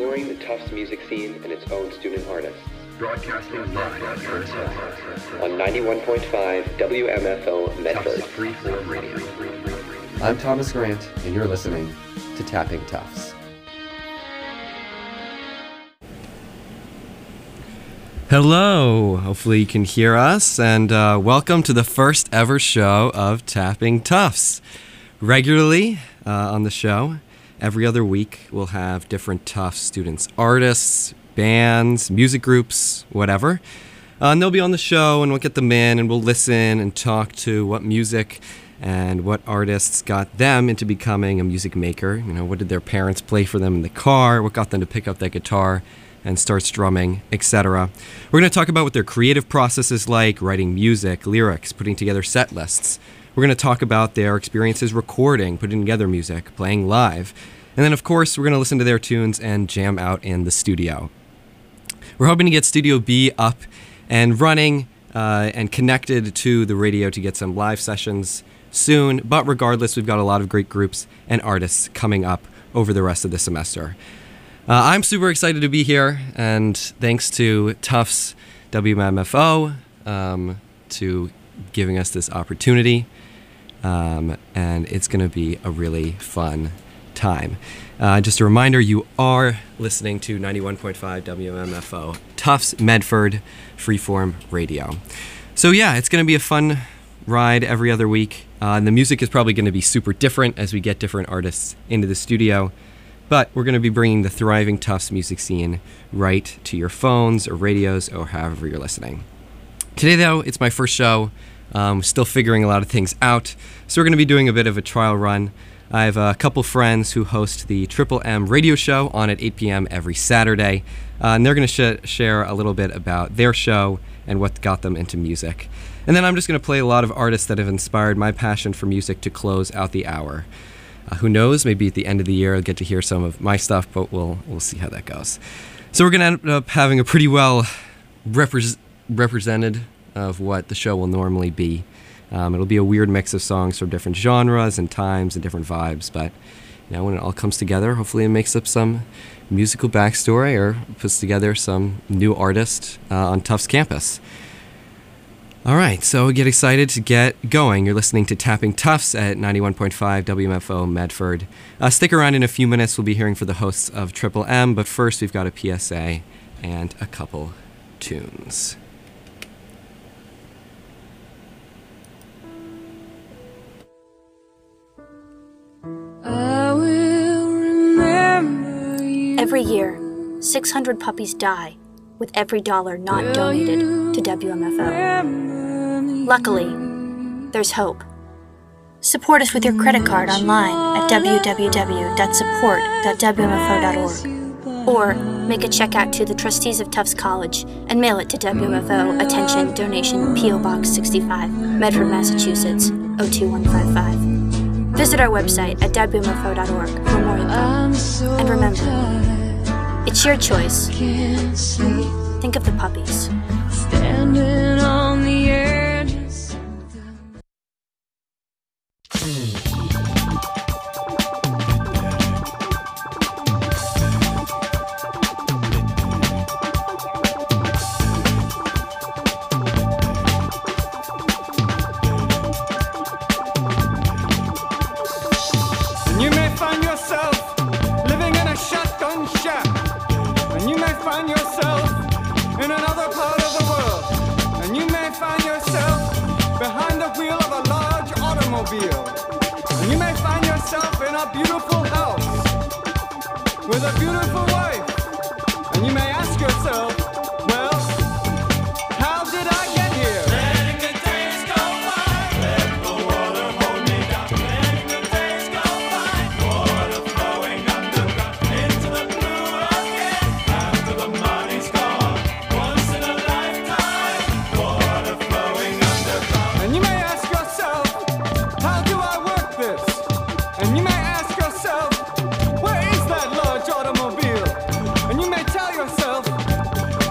exploring the Tufts music scene and its own student artists. Broadcasting live on 91.5 WMFO Medford. Freeform Radio. I'm Thomas Grant, and you're listening to Tapping Tufts. Hello, hopefully you can hear us, and welcome to the first ever show of Tapping Tufts. Regularly on the show, every other week, we'll have different Tufts students, artists, bands, music groups, whatever. And they'll be on the show, and we'll get them in, and we'll listen and talk to what music and what artists got them into becoming a music maker. You know, what did their parents play for them in the car? What got them to pick up that guitar and start strumming, etc. We're going to talk about what their creative process is like, writing music, lyrics, putting together set lists. We're going to talk about their experiences recording, putting together music, playing live. And then, of course, we're going to listen to their tunes and jam out in the studio. We're hoping to get Studio B up and running and connected to the radio to get some live sessions soon. But regardless, we've got a lot of great groups and artists coming up over the rest of the semester. I'm super excited to be here, and thanks to Tufts WMFO to giving us this opportunity, and it's going to be a really fun time. Just a reminder, you are listening to 91.5 WMFO, Tufts Medford Freeform Radio. So yeah, it's going to be a fun ride every other week, and the music is probably going to be super different as we get different artists into the studio. But we're going to be bringing the thriving Tufts music scene right to your phones or radios or however you're listening. Today, though, it's my first show. Still figuring a lot of things out. So we're going to be doing a bit of a trial run. I have a couple friends who host the Triple M radio show on at 8 p.m. every Saturday. And they're going to share a little bit about their show and what got them into music. And then I'm just going to play a lot of artists that have inspired my passion for music to close out the hour. Who knows, maybe at the end of the year I'll get to hear some of my stuff, but we'll see how that goes. So we're going to end up having a pretty well represented of what the show will normally be. It'll be a weird mix of songs from different genres and times and different vibes, but you know, when it all comes together, hopefully it makes up some musical backstory or puts together some new artist on Tufts campus. All right, so get excited to get going. You're listening to Tapping Tufts at 91.5 WMFO Medford. Stick around in a few minutes. We'll be hearing for the hosts of Triple M, but first we've got a PSA and a couple tunes. I will remember you. Every year, 600 puppies die with every dollar not donated to WMFO. Luckily, there's hope. Support us with your credit card online at www.support.wmfo.org, or make a check out to the trustees of Tufts College and mail it to WMFO Attention Donation P.O. Box 65, Medford, Massachusetts 02155. Visit our website at wmfo.org for more info. And remember, it's your choice. Think of the puppies. Standing on the edge of something. You may find yourself living in a shotgun shack, and you may find yourself in another part of the world, and you may find yourself behind the wheel of a large automobile, and you may find yourself in a beautiful house with a beautiful wife, and you may ask yourself, well, how did I get here? Letting the days go by, let the water hold me down. Letting the days go by, water flowing underground into the blue again. After the money's gone, once in a lifetime, water flowing underground. And you may ask yourself, how do I work this? And you may ask yourself, where is that large automobile? And you may tell yourself,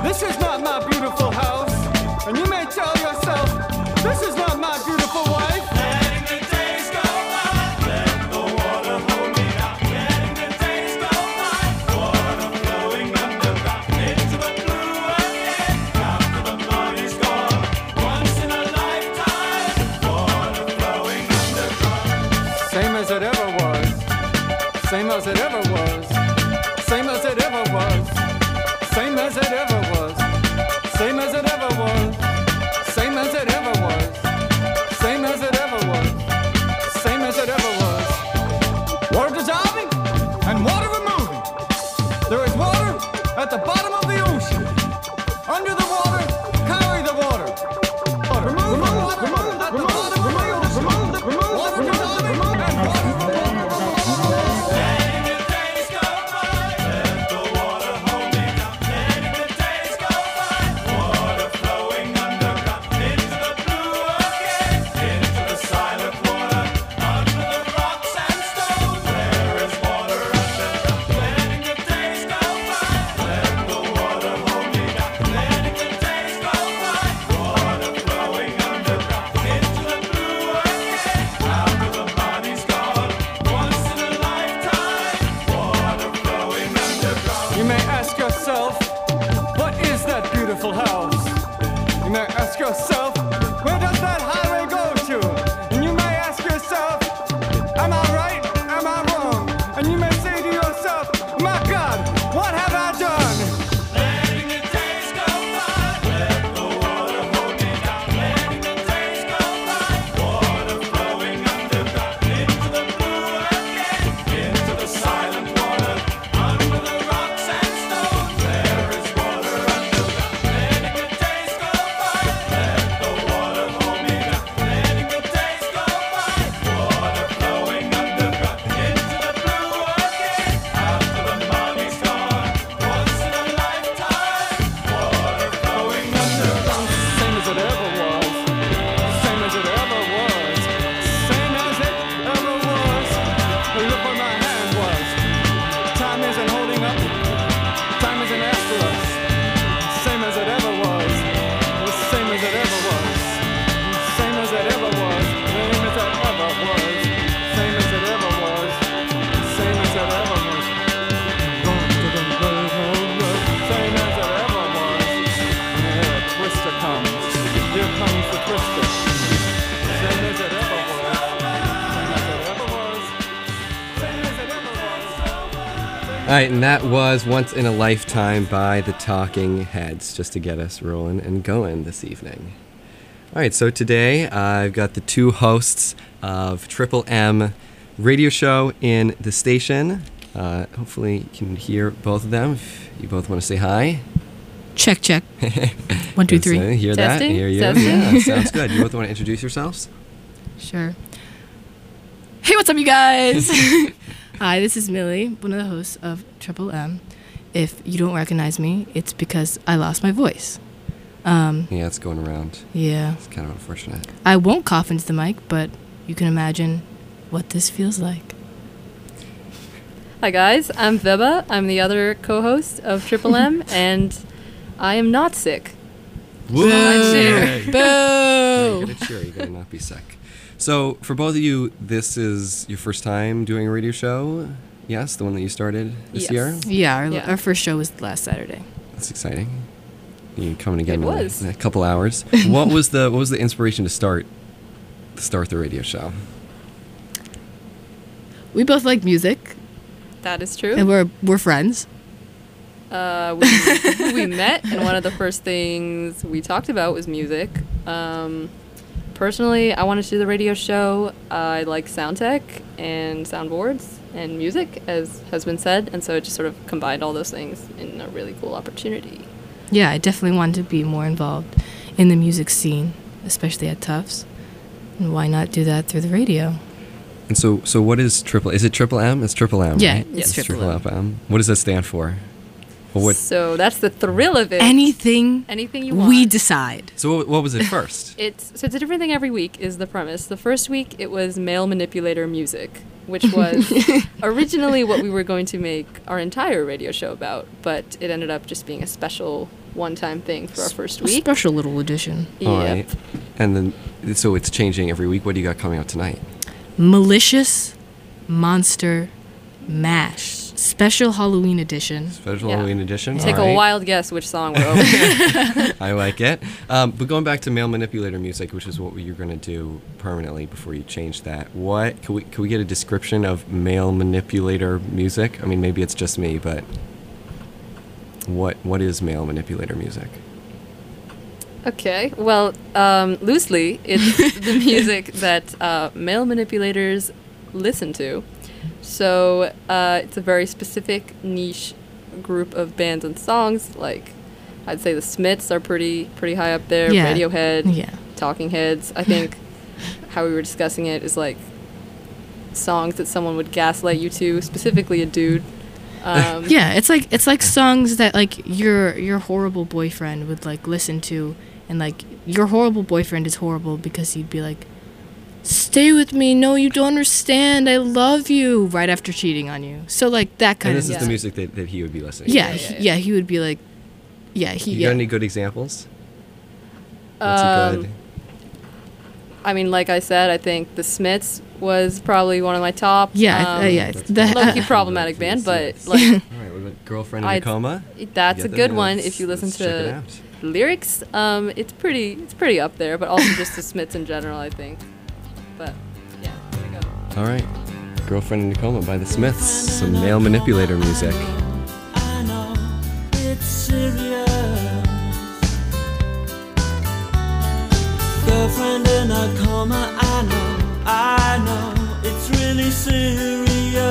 Same as it ever was. Same as it ever was. Same as it ever was. Same as it ever was. Same as it ever was. Same as it ever was. Same as it ever was. Water dissolving and water removing. There is water at the bottom of the ocean. Under the water, carry the water. Remove the water at the bottom of the ocean. Water dissolving and water removing. You may ask yourself, what is that beautiful house? You may ask yourself, where does that highway go to? And you may ask yourself, am I right? Am I wrong? And you may say to yourself, my God, what have I done? Letting the days go by, let the water hold me down. Letting the days go by, water flowing underground into the blue again, into the silent water, under the rocks and stones. There is water underground. Letting the days go by, let the water hold me down. Letting the days go by, water flowing underground into the blue again, after the money's gone. Once in a lifetime, water flowing underground. Same as it ever was. Same as it ever was. Same as it ever was. Look where my hand was. Time isn't holding up. Time isn't after us. Same as it ever was. Same as it ever was. Same as it ever was. Same as it ever was. Same as it ever was. Same as it ever was. Same as it ever was. Here a twister comes. Here comes the twister. Same as it ever was. Same as it ever was. Same as it ever was. All right, and that was Once in a Lifetime by the Talking Heads, just to get us rolling and going this evening. All right, so today I've got the two hosts of Triple M radio show in the station. Hopefully you can hear both of them if you both want to say hi. Check, check. 1, 2, 3. Hear that? Testing? Hear you. Testing? Yeah, sounds good. You both want to introduce yourselves? Sure. Hey, what's up, you guys? Hi, this is Millie, one of the hosts of Triple M. If you don't recognize me, it's because I lost my voice. Yeah, it's going around. Yeah. It's kind of unfortunate. I won't cough into the mic, but you can imagine what this feels like. Hi guys, I'm Veba. I'm the other co-host of Triple M, and I am not sick. Boo! Yeah, you Boo! gotta cheer. You gotta not be sick. So, for both of you, this is your first time doing a radio show? Yes, the one that you started this Yes. year? Yeah, Yeah. our first show was last Saturday. That's exciting. You coming again It in was. a couple hours. What was the inspiration to start the radio show? We both like music, That is true. and we're friends. We met, and one of the first things we talked about was music. Personally, I wanted to do the radio show. I like sound tech and soundboards and music, as has been said, and so it just sort of combined all those things in a really cool opportunity. Yeah, I definitely wanted to be more involved in the music scene, especially at Tufts. And why not do that through the radio? And so what is Triple? Is it Triple M? It's Triple M, Yeah, right? it's Yes. Triple M. M. What does that stand for? Well, what? So that's the thrill of it. Anything Anything you want. we decide. So what was it first? It's a different thing every week is the premise. The first week it was male manipulator music, which was originally what we were going to make our entire radio show about, but it ended up just being a special one-time thing for our first A week. special little edition. All Yep. right. And then, so it's changing every week. What do you got coming out tonight? Malicious monster MASH. Special Halloween edition. Special Yeah. Halloween edition. Take All a right. wild guess which song we're opening. I like it. But going back to male manipulator music, which is what you're going to do permanently before you change that. What can we get a description of male manipulator music? I mean, maybe it's just me, but what is male manipulator music? Okay, well, loosely, it's the music that male manipulators listen to. So it's a very specific niche group of bands and songs. Like, I'd say the Smiths are pretty high up there. Yeah. Radiohead, Yeah. Talking Heads. I think how we were discussing it is like songs that someone would gaslight you to, specifically a dude. Yeah, it's like songs that like your horrible boyfriend would like listen to, and like your horrible boyfriend is horrible because he'd be like, "Stay with me, no, you don't understand, I love you," right after cheating on you. So like that kind And of this is music. the music that he would be listening Yeah, to. he would be like, yeah, You got any good examples? What's Um, a good? I mean, like I said, I think the Smiths was probably one of my top. Yeah, yeah. Low-key problematic band, but like, All right, what about Girlfriend in a I'd- Coma? that's Get a the good one notes. if you listen Let's check it to out. lyrics. It's pretty up there, but also just the Smiths in general, I think. But yeah, there you go. All right, Girlfriend in a Coma by the Smiths. Some male manipulator music. I know it's serious. Girlfriend in a coma, I know it's really serious.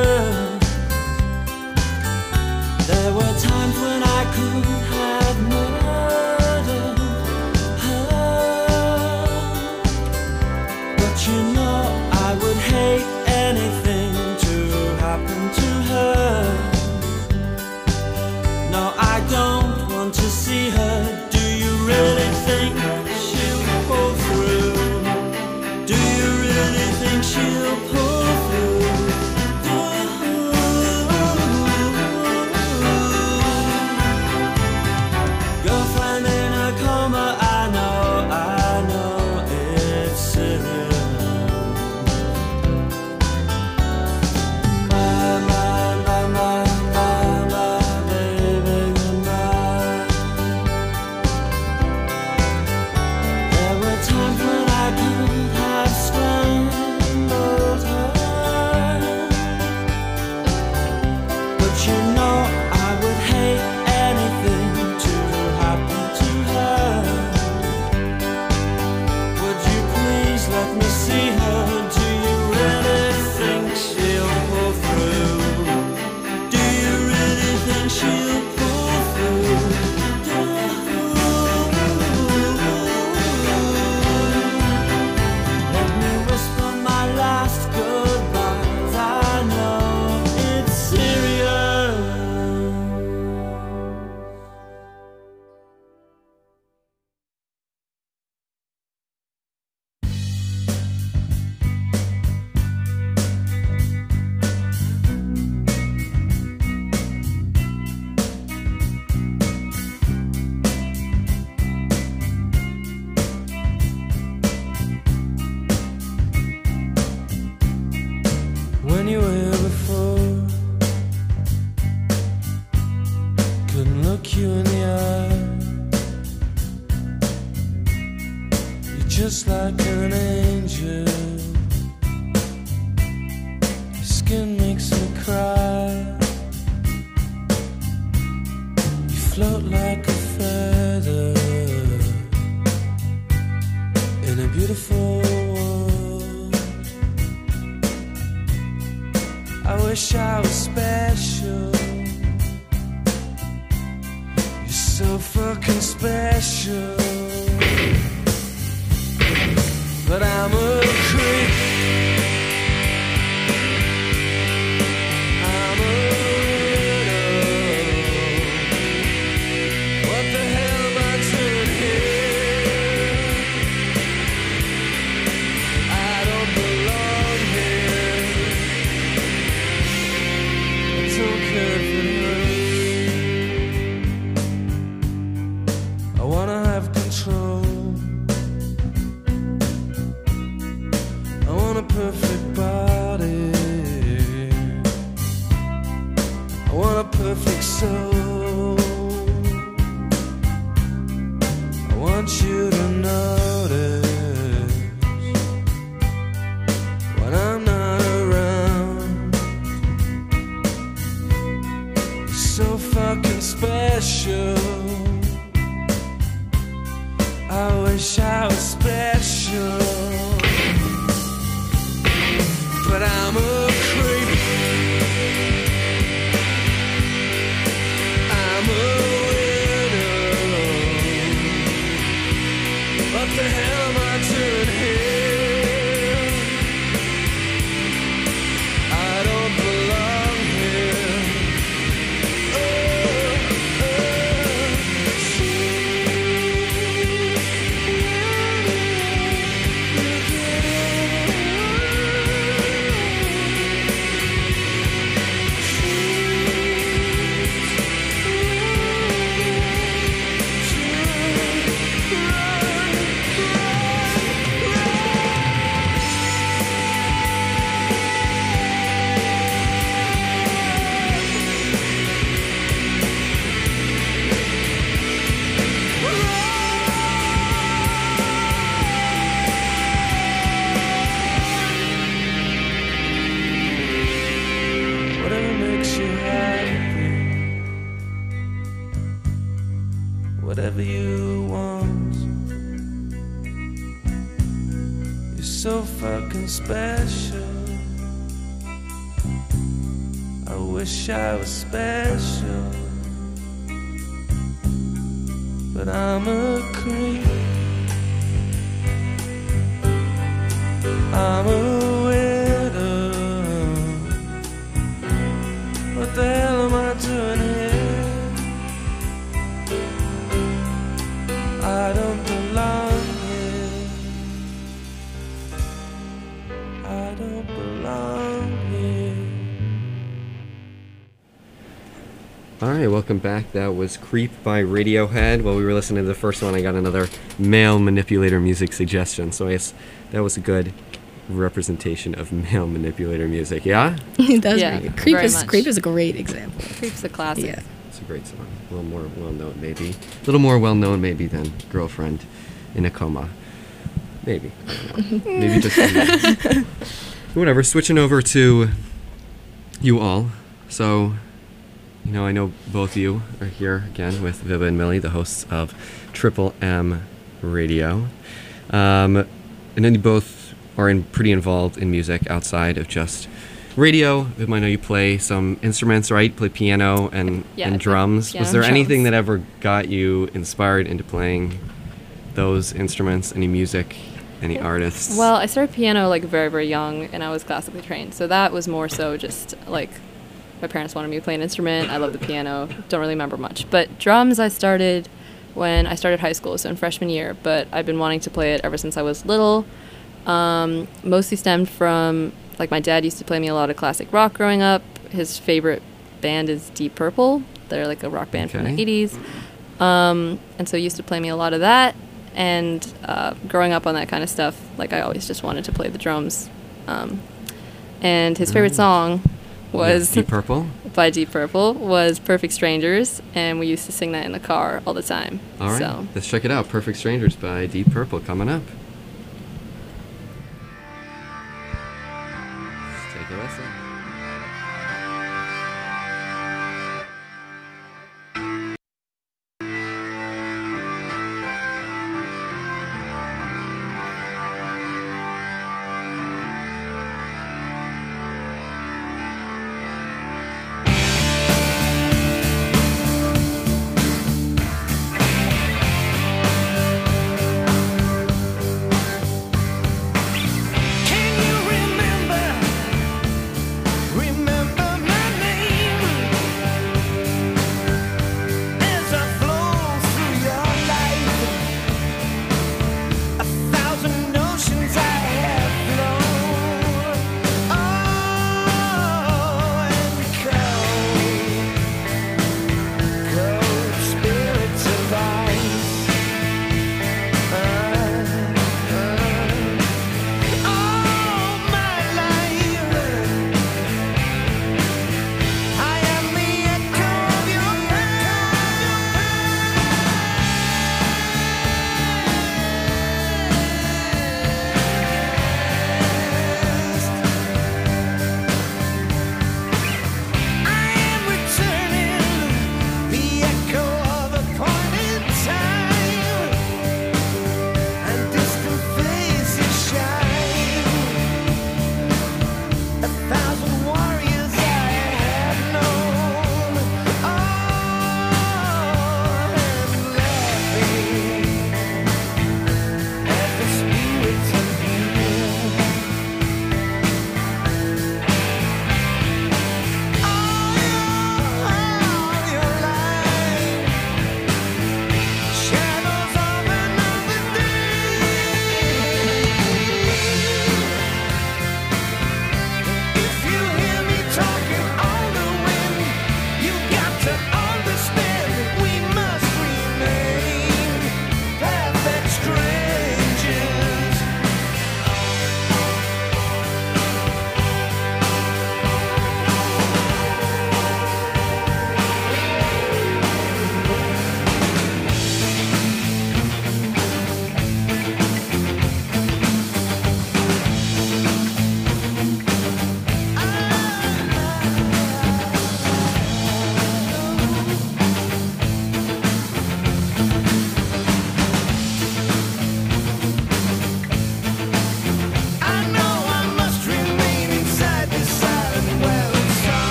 There were times when I could have murdered her, but you know I would hate anything to happen to her. No, I don't want to see her. Do you really think she'll pull through? Do you really think she'll pull through? Girlfriend in a coma, I know it's serious. My baby, goodbye. There were times when I could have strangled her, but you know I would hate anything to happen to her. Would you please let me see her? Do you really think she'll pull through? Do you really think she'll pull through? Let me whisper my last goodbyes. I know it's serious. When you were here before, couldn't look you in the eye. You're just like an angel. Your skin makes me cry. You float like a feather in a beautiful world. I wish I was special. You're so fucking special. But I'm a creep. I'm a widow. What the hell am I doing here? I don't belong here. I don't care if it hurts. I wanna have control. I perfect soul. I want you to notice when I'm not around. You're so fucking special. I wish I was special, but I'm a creep. I'm a widow. What the hell am I doing here? I don't belong here. Whatever makes you happy, whatever you want. You're so fucking special. I wish I was special, but I'm a creep. I'm a widow. What the hell am I doing here? I don't belong here. I don't belong here. All right, welcome back. That was Creep by Radiohead. While we were listening to the first one, I got another male manipulator music suggestion. So I guess that was a good representation of male manipulator music, yeah? That was Yeah, pretty good. very much. Creep is a great example. Creep's a classic. Yeah. It's a great song. A little more well-known, maybe. A little more well-known, maybe, than Girlfriend in a Coma. Maybe. I don't know. Maybe just... Whatever, switching over to you all. So, you know, I know both of you are here again with Viva and Millie, the hosts of Triple M Radio. And then you both are pretty involved in music outside of just radio. Viv, I know you play some instruments, right? Play piano and drums. piano Was there and anything drums. that ever got you inspired into playing those instruments? Any music? Any artists? Well, I started piano like very, very young, and I was classically trained. So that was more so just like my parents wanted me to play an instrument. I love the piano. Don't really remember much. But drums I started when I started high school, so in freshman year. But I've been wanting to play it ever since I was little. Mostly stemmed from, like, my dad used to play me a lot of classic rock growing up. His favorite band is Deep Purple. They're like a rock band from the 80s. And so he used to play me a lot of that. And growing up on that kind of stuff, like, I always just wanted to play the drums. And his favorite song was Deep Purple? by Deep Purple was Perfect Strangers, and we used to sing that in the car all the time. All right, So. let's check it out. Perfect Strangers by Deep Purple coming up. Let's take a listen.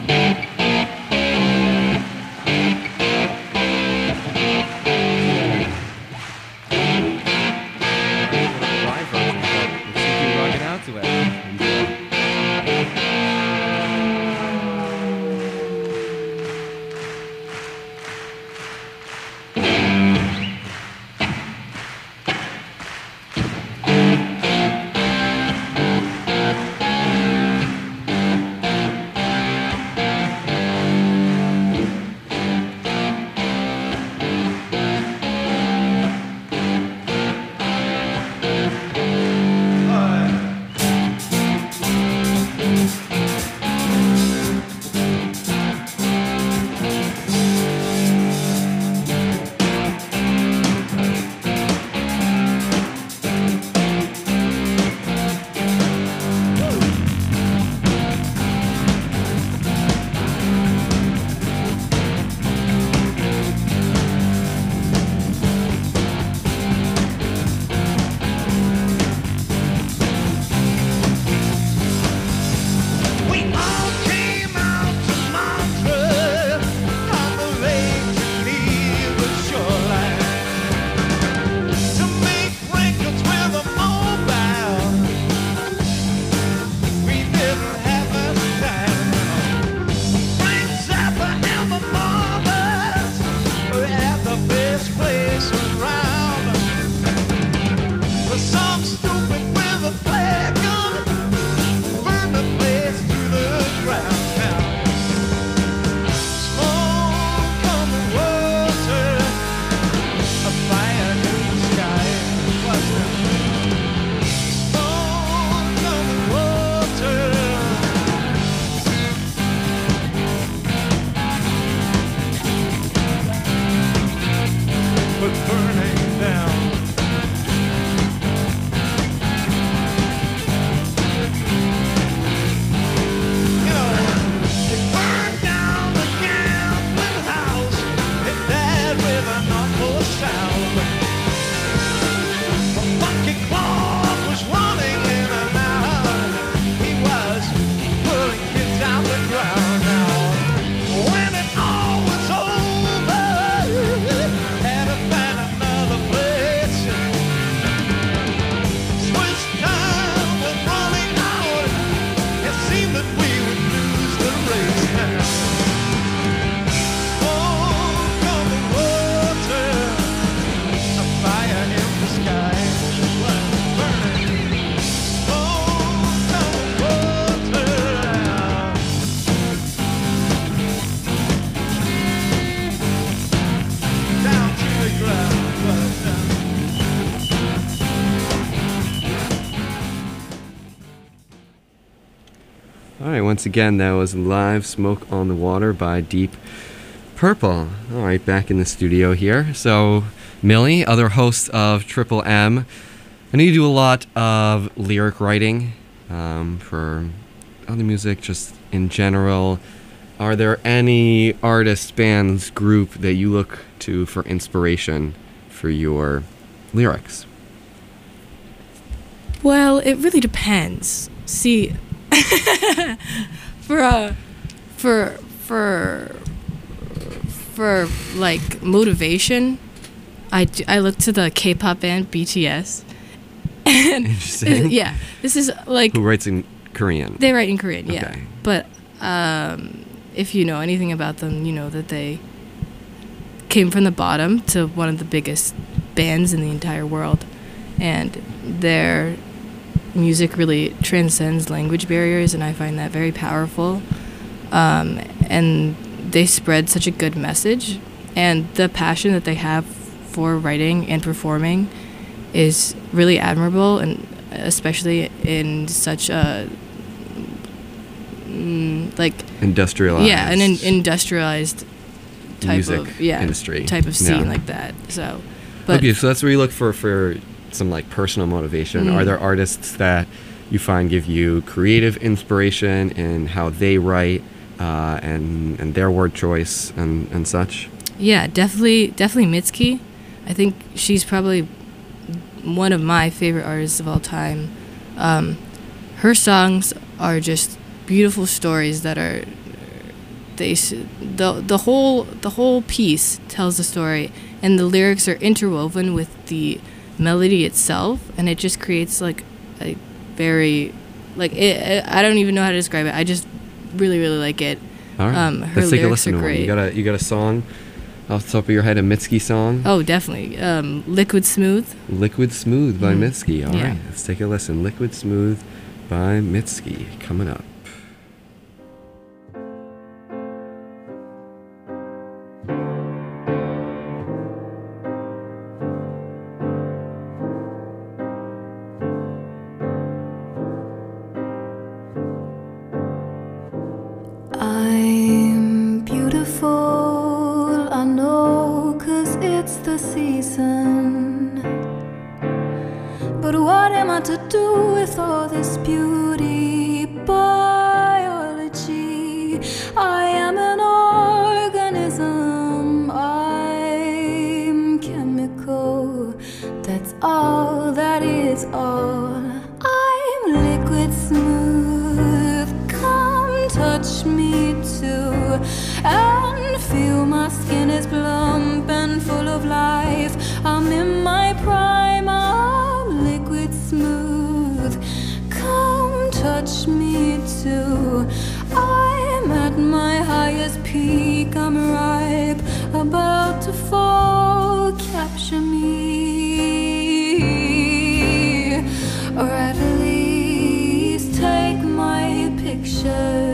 Live version, but let's see if we rock it out to it. Enjoy. Alright, once again, that was Live Smoke on the Water by Deep Purple. Alright, back in the studio here. So, Millie, other host of Triple M. I know you do a lot of lyric writing for other music, just in general. Are there any artists, bands, group that you look to for inspiration for your lyrics? Well, it really depends. See, for like motivation, I look to the K-pop band BTS. And Interesting. yeah, this is like Who writes in Korean? They write in Korean, yeah. Okay. But if you know anything about them, you know that they came from the bottom to one of the biggest bands in the entire world, and their music really transcends language barriers, and I find that very powerful. And they spread such a good message, and the passion that they have for writing and performing is really admirable, and especially in such a like industrialized. Yeah, an industrialized type music of industry type of scene Yeah. like that. So, but Okay, so that's where you look for some like personal motivation. Are there artists that you find give you creative inspiration in how they write and their word choice and such? yeah, definitely Mitski. I think she's probably one of my favorite artists of all time. Her songs are just beautiful stories that are the whole piece tells the story, and the lyrics are interwoven with the melody itself, and it just creates like a very I don't even know how to describe it. I just really like it. All right. Her Let's take a lyrics listen are to one. great. You got a song off the top of your head, a Mitski song? Oh, definitely. Liquid Smooth. Liquid Smooth by Mitski. All Yeah. right, let's take a listen. Liquid Smooth by Mitski coming up. I'm beautiful, I know, 'cause it's the season. But what am I to do with all this beauty? Biology, I am an organism, I'm chemical, that's all, that is all. I'm liquid smooth, come touch me too, and feel my skin is plump and full of life. I'm in my prime, I'm liquid smooth, come touch me too. I'm at my highest peak, I'm ripe, about to fall, capture me, or at least take my picture.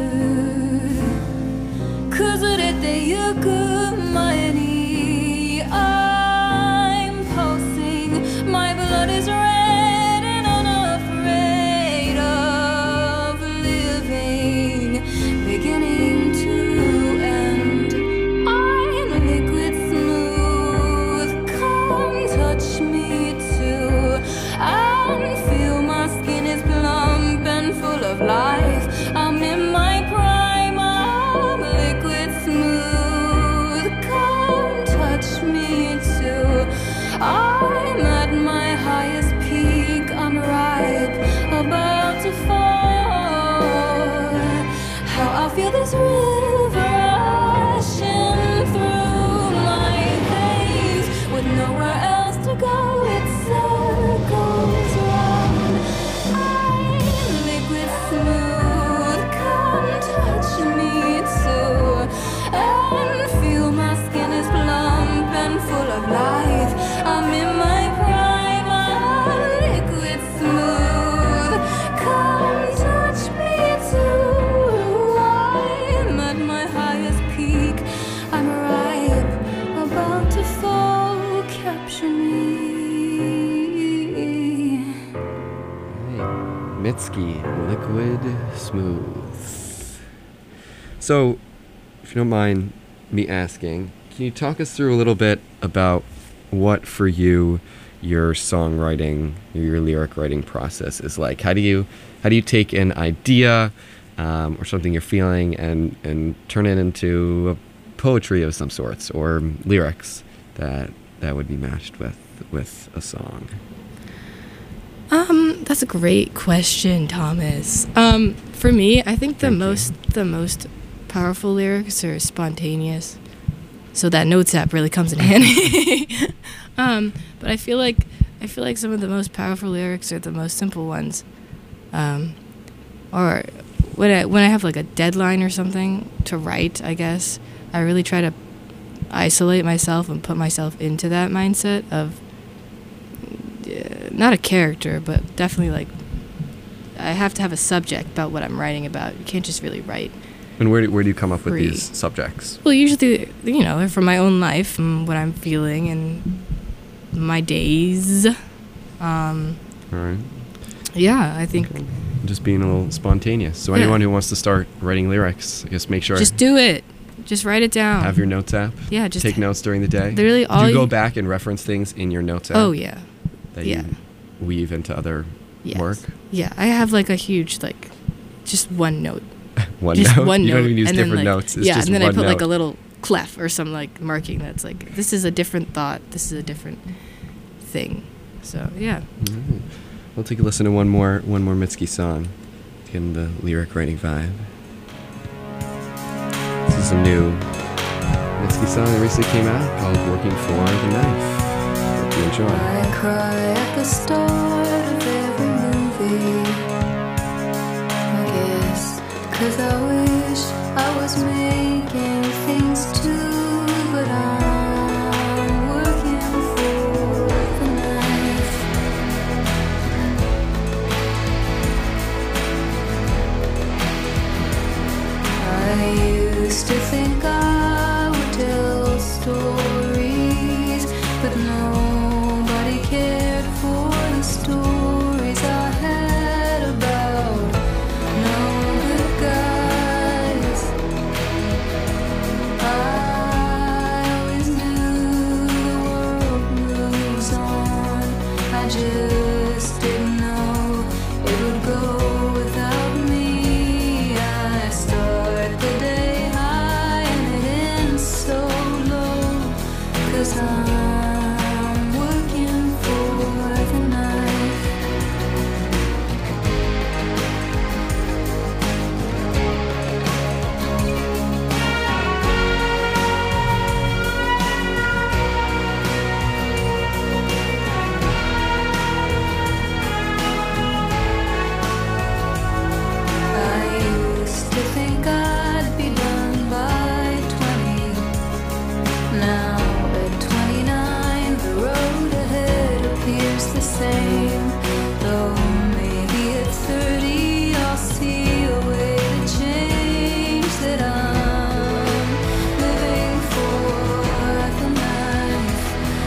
'Cause you could money, I'm pulsing, my blood is red and unafraid of living, beginning to end. I'm liquid smooth, come touch me too, and feel my skin is plump and full of life. I'm in my prime, I'm liquid smooth, come touch me too. I'm at my highest peak, I'm ripe, about to fall. How I feel this river rushing through my veins, with nowhere else to go, it circles round. I'm liquid smooth, come touch me too, and feel my skin is plump and full of life. I'm in my prime, I'm liquid smooth, come touch me too. I'm at my highest peak, I'm ripe, about to fall, capture me. Mitski, Liquid Smooth. So, if you don't mind me asking, can you talk us through a little bit about what for you your songwriting, your lyric writing process is like? How do you take an idea or something you're feeling and turn it into a poetry of some sorts or lyrics that would be matched with a song? That's a great question, Thomas. For me, I think the most powerful lyrics are spontaneous. So that notes app really comes in handy. But I feel like some of the most powerful lyrics are the most simple ones. Or when I have like a deadline or something to write, I guess I really try to isolate myself and put myself into that mindset of not a character, but definitely like I have to have a subject about what I'm writing about. You can't just really write. And where do you come up with free. these subjects? Well, usually, they're from my own life and what I'm feeling and my days. All right. Yeah, I think. Okay. Just being a little spontaneous. So anyone who wants to start writing lyrics, I guess make sure. Just do it. Just write it down. Have your notes app. Yeah, just take notes during the day. Literally all. Do you go back and reference things in your notes app? Oh yeah. That you weave into other work. Yeah, I have like a huge just one note. One note. One you note. don't even use and different then, notes. It's just and then one I put like note. a little clef or some like marking that's like this is a different thought. This is a different thing. So yeah. Mm-hmm. We'll take a listen to one more Mitski song. Getting the lyric writing vibe. This is is a new Mitski song that recently came out called Working for the Knife. Hope you enjoy. I cry at the start of every movie, I guess, 'cause I wish I was making things too, but I'm working for the knife. I used to think I would tell stories, but nobody cared for the stories I had about no good guys. I always knew the world moves on. I just didn't know it would go without me. I start the day high and it ends so low, 'cause I'm working for the knife. I used to think I'd be done by 20. Now at 29, the road ahead appears the same. Though maybe at 30, I'll see a way to change that I'm living for the knife.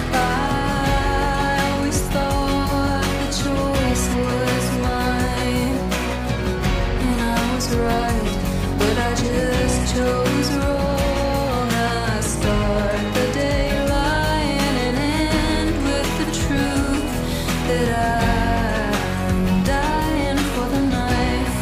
I always thought the choice was mine, and I was right, but I just chose wrong. I start the day lying and end with the truth that I'm dying for the knife.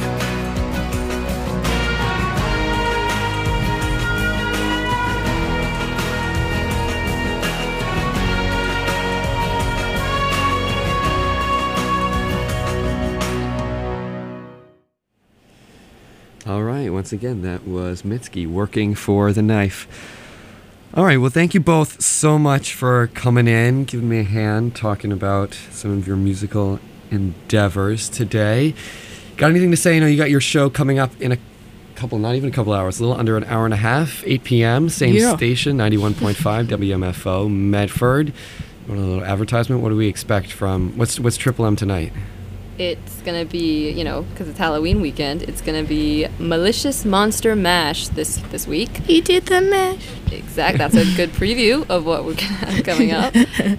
All right, once again, that was Mitski, Working for the Knife. All right, well, thank you both so much for coming in, giving me a hand, talking about some of your musical endeavors today. Got anything to say? I know you got your show coming up in a couple, not even a couple hours, a little under an hour and a half, 8 p.m., same Yeah. station, 91.5 WMFO, Medford. Want a little advertisement? What do we expect from, what's Triple M tonight? It's gonna be, because it's Halloween weekend, it's gonna be Malicious Monster Mash this week. He did the mash. Exactly. That's a good preview of what we're gonna have coming up.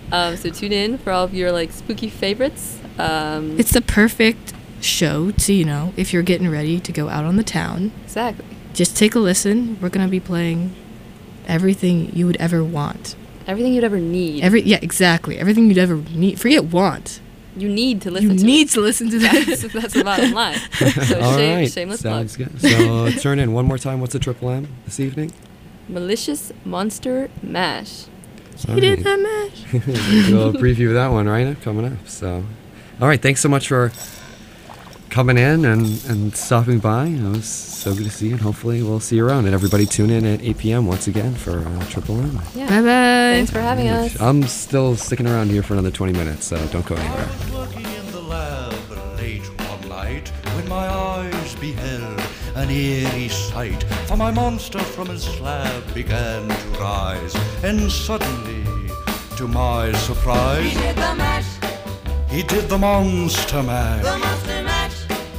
So tune in for all of your spooky favorites. It's the perfect show to, if you're getting ready to go out on the town. Exactly. Just take a listen. We're going to be playing everything you would ever want. Everything you'd ever need. Yeah, exactly. Everything you'd ever need. Forget want. You need to listen to You need to listen to that. That's the bottom line. So All right, shameless sounds plug. good. So turn in one more time. What's the Triple M this evening? Malicious Monster Mash. He did the mash. We'll preview that one right coming up. So, all right, thanks so much for coming in and stopping by. It was so good to see you, and hopefully we'll see you around. And everybody tune in at 8 p.m. once again for Triple M. Yeah. Bye-bye. Thanks for having us. I'm still sticking around here for another 20 minutes, so don't go anywhere. I was working in the lab late one night when my eyes beheld an eerie sight. For my monster from his slab began to rise, and suddenly, to my surprise, He did the mash, he did the monster mash. the monster mash.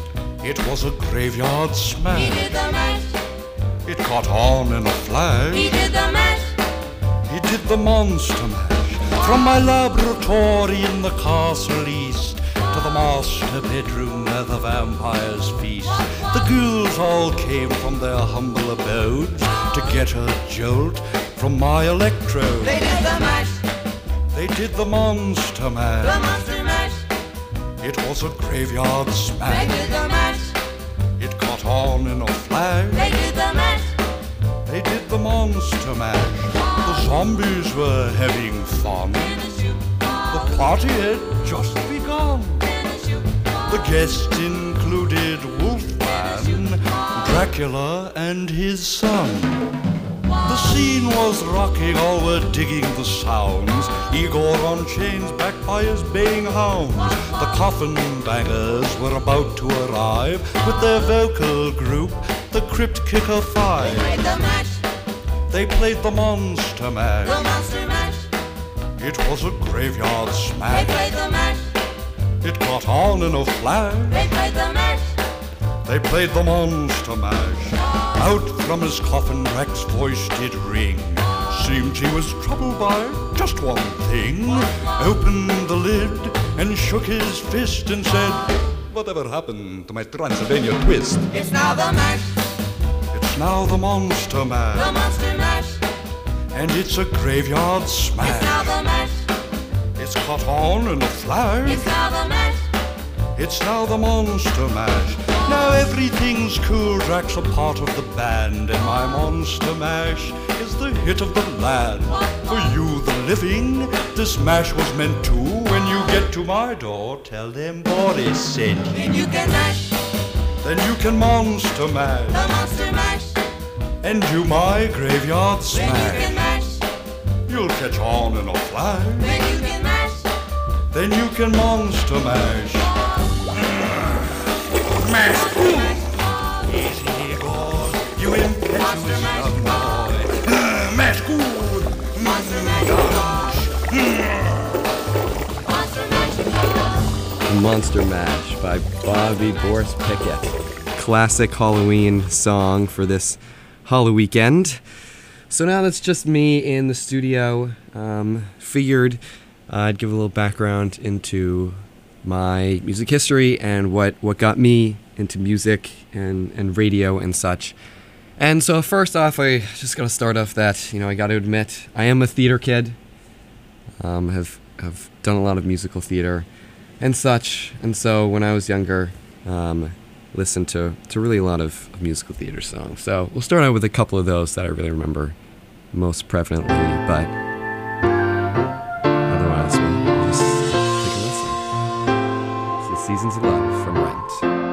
It was a graveyard He smash. did the mash, It caught on in a flash. he did the mash. He did the monster mash. From my laboratory in the castle east to the master bedroom where the vampires feast. The ghouls all came from their humble abodes to get a jolt from my electrode. They did the mash, They did the monster the mash. monster mash. It was a graveyard They smash. did the mash, It caught on in a flash. they did the mash. They did the monster mash. The zombies were having fun. The party had just begun. The guests included Wolfman, Dracula, and his son. Celine was rocking, all were digging the sounds. Igor on chains, backed by his baying hounds. The coffin bangers were about to arrive with their vocal group, the Crypt Kicker Five. They played the mash. They played the Monster Mash. The Monster Mash. It was a graveyard smash. They played the mash. It caught on in a flash. They played the mash. They played the Monster Mash. Out from his coffin, Rex's voice did ring. Seemed he was troubled by just one thing. Opened the lid and shook his fist and said, "Whatever happened to my Transylvania twist?" It's now the mash. It's now the Monster Mash. The Monster Mash. And it's a graveyard smash. It's now the mash. It's caught on in a flash. It's now the mash. It's now the Monster Mash. Now everything's cool, Drax a part of the band, and my Monster Mash is the hit of the land. For you, the living, this mash was meant to. When you get to my door, tell them Boris sent you. Then you can mash. Then you can Monster Mash. The Monster Mash. And do my graveyard Then you smash. can mash. You'll catch on in a flash. Then you can mash. Then you can Monster Mash. Mash. Easy, Igor. You impetuous young boy. Mash good. Monster Mash. Monster Mash. Monster Mash by Bobby Boris Pickett. Classic Halloween song for this Halloween weekend. So now that's just me in the studio. Figured I'd give a little background into my music history and what got me into music and radio and such. And so first off, I just gotta start off that, I gotta admit, I am a theater kid. Have done a lot of musical theater and such. And so when I was younger, listened to really a lot of musical theater songs. So we'll start out with a couple of those that I really remember most prevalently, but otherwise we'll just take a listen. This is Seasons of Love from Rent.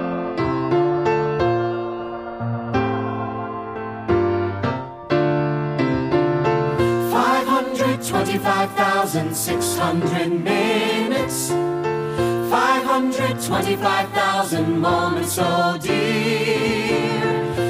525,600 minutes, 525,000 moments, oh dear.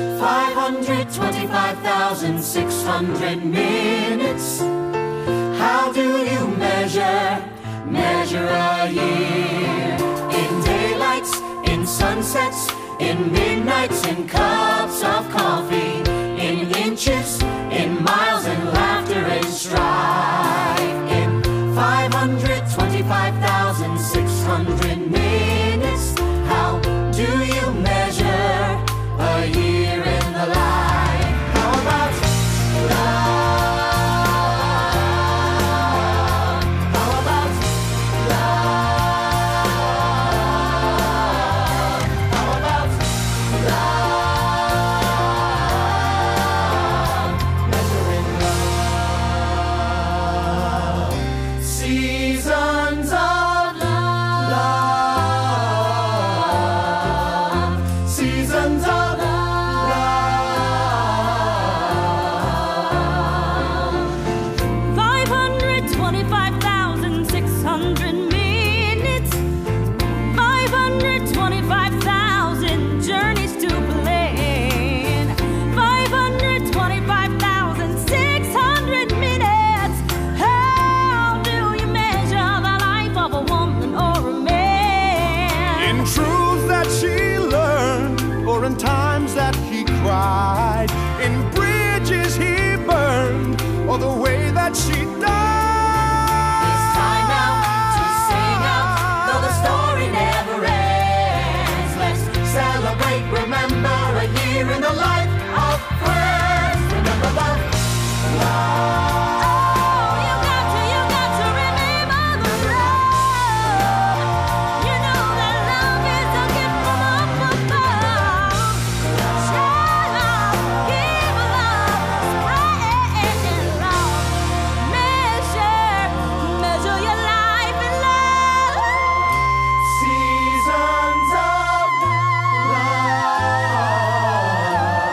525,600 minutes. How do you measure a year? In daylights, in sunsets, in midnights, in cups of coffee, in inches, in miles, in laughter and strife. In 525,600 minutes, how do you measure a year in the life? How about love? How about love? How about love? Measuring love. Seasons of love. Seasons of love. 525,600 minutes, 525,000 journeys to plan, 525,600 minutes. How do you measure the life of a woman or a man? In truths that she learned, or in times that he cried, in bridges he burned, or the way that she died. It's time now to sing out, though the story never ends. Let's celebrate, remember a year in the life of friends. Remember love, love. You got to remember the love. You know that love is a gift from up above. Share love, give love, spread love. Measure your life in love. Seasons of love.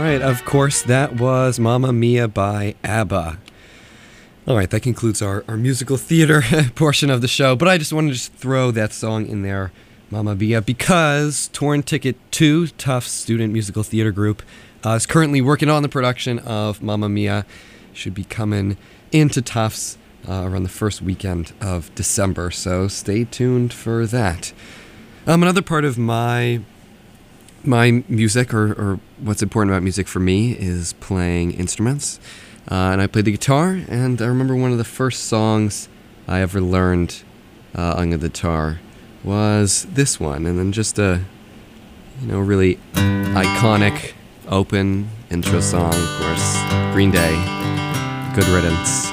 right, of course, that was Mamma Mia by ABBA. All right, that concludes our musical theater portion of the show, but I just wanted to just throw that song in there, Mamma Mia, because Torn Ticket 2, Tufts Student Musical Theater Group, is currently working on the production of Mamma Mia. Should be coming into Tufts around the first weekend of December, so stay tuned for that. Another part of my music, or what's important about music for me, is playing instruments. And I played the guitar, and I remember one of the first songs I ever learned on the guitar was this one, and then just a, really iconic open intro song, of course, Green Day, Good Riddance.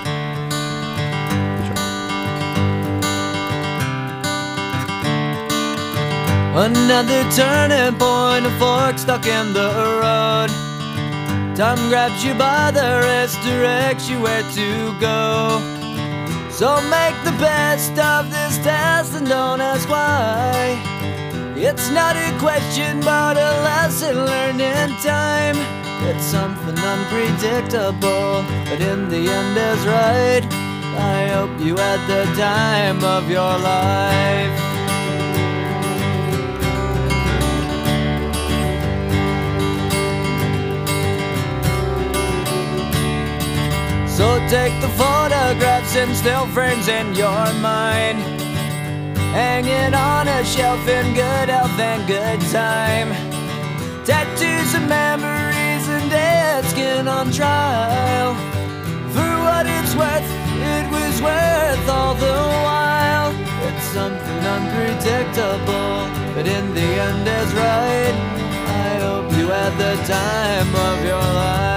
Another turning point, a fork stuck in the road. Time grabs you by the wrist, directs you where to go. So make the best of this test and don't ask why. It's not a question but a lesson learned in time. It's something unpredictable, but in the end is right. I hope you had the time of your life. So take the photographs and still frames in your mind, hanging on a shelf in good health and good time. Tattoos and memories and dead skin on trial. For what it's worth, it was worth all the while. It's something unpredictable, but in the end is right. I hope you had the time of your life.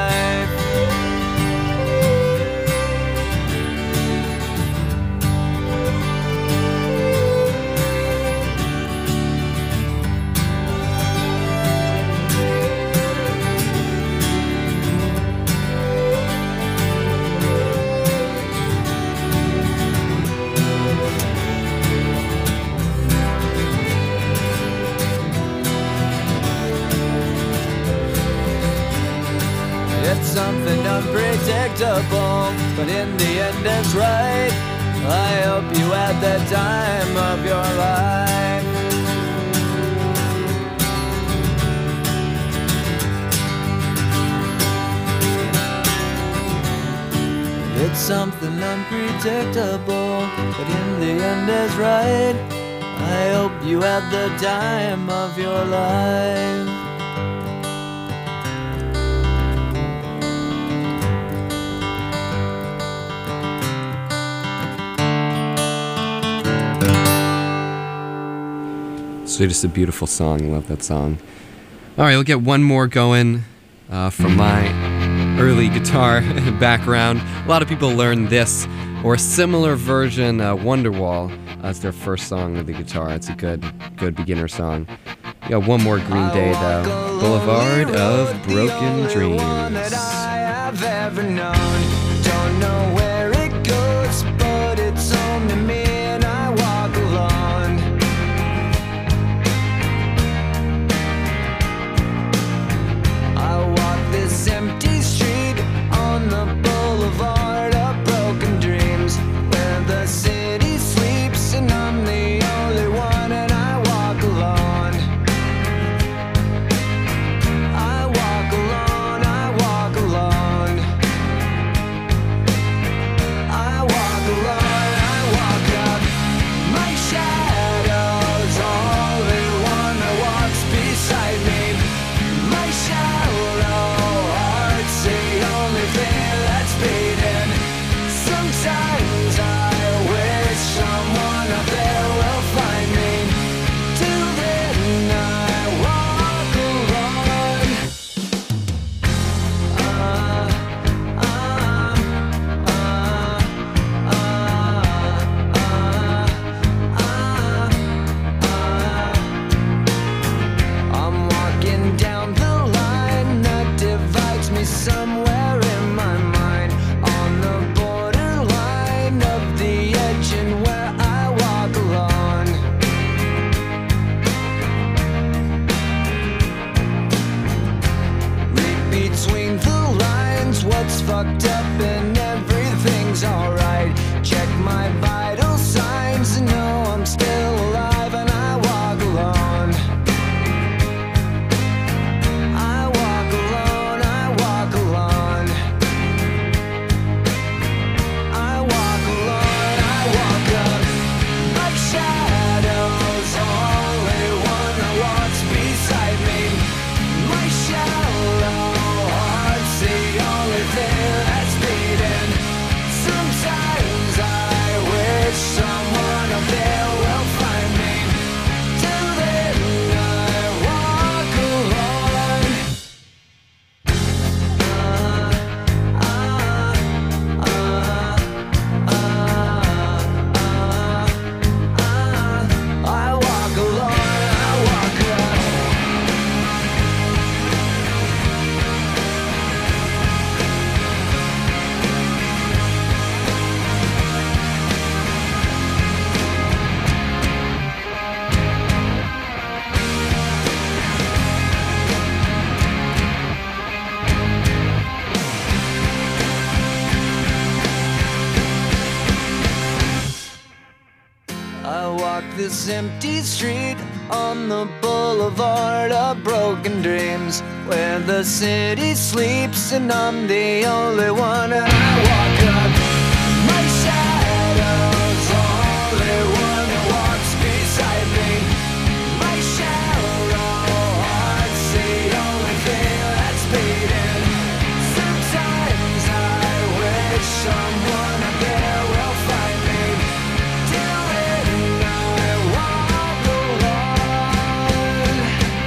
It's something unpredictable, but in the end it's right. I hope you had the time of your life. It's something unpredictable, but in the end is right. I hope you had the time of your life. So just a beautiful song. I love that song. All right, we'll get one more going from my early guitar background. A lot of people learn this or a similar version, Wonderwall, as their first song with the guitar. It's a good beginner song. We got one more Green Day though. Boulevard of Broken Dreams. I've ever known. Don't know where it goes, but it's home to me and I walk alone. I walk this empty street on the boulevard of broken dreams, where the city sleeps and I'm the only one and I walk alone. I walk alone, I walk alone. fucked up and everything's alright. Check my vital signs and know I'm still alive, and I walk alone. I walk alone, I walk alone. I walk alone, I walk up like shadows, only one that walks beside me. My shallow heart's the only thing that's beating. Sometimes I wish someone up there will find me. Till then I walk alone. I walk alone, I walk alone. I walk this empty street on the boulevard of broken dreams, where the city sleeps and I'm the only one. And I walk up my shadow's only one that walks beside me. My shallow heart's the only thing that's beating. Sometimes I wish someone up there will find me. Till then I walk alone.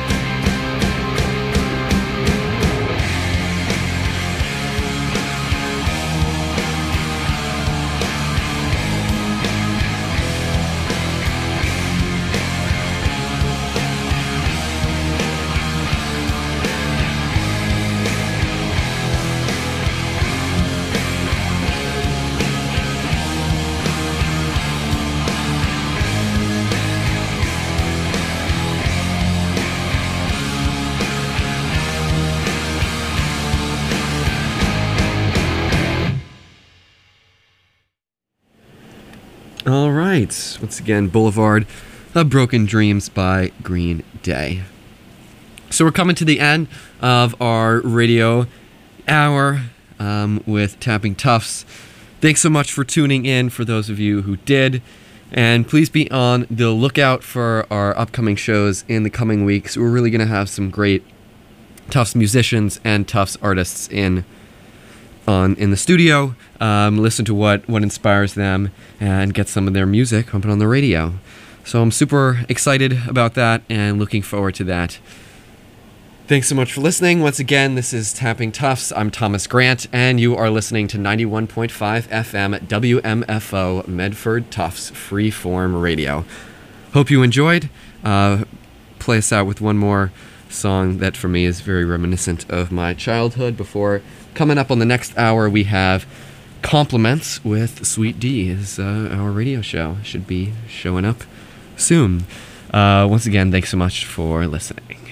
All right. Once again, Boulevard of Broken Dreams by Green Day. So we're coming to the end of our radio hour with Tapping Tufts. Thanks so much for tuning in, for those of you who did. And please be on the lookout for our upcoming shows in the coming weeks. We're really going to have some great Tufts musicians and Tufts artists in the studio. Listen to what inspires them and get some of their music pumping on the radio. So I'm super excited about that and looking forward to that. Thanks so much for listening. Once again, this is Tapping Tufts. I'm Thomas Grant, and you are listening to 91.5 FM at WMFO Medford Tufts Freeform Radio. Hope you enjoyed. Play us out with one more song that for me is very reminiscent of my childhood. Before coming up on the next hour, we have Compliments with Sweet D. Is our radio show. Should be showing up soon. Once again, thanks so much for listening.